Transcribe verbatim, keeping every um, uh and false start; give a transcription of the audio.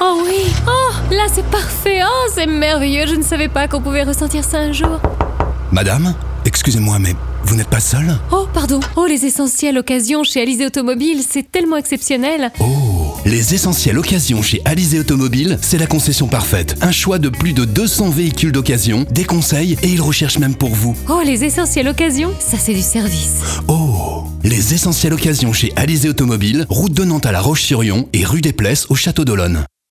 Oh oui. Oh, là c'est parfait. Oh, c'est merveilleux. Je ne savais pas qu'on pouvait ressentir ça un jour. Madame, excusez-moi, mais vous n'êtes pas seule ? Oh, pardon. Oh, les essentielles occasions chez Alizé Automobile, c'est tellement exceptionnel. Oh, les essentielles occasions chez Alizé Automobile, c'est la concession parfaite. Un choix de plus de deux cents véhicules d'occasion, des conseils et ils recherchent même pour vous. Oh, les essentielles occasions, ça c'est du service. Oh, les essentielles occasions chez Alizé Automobile, route de Nantes à La Roche-sur-Yon et rue des Plesses au Château d'Olonne.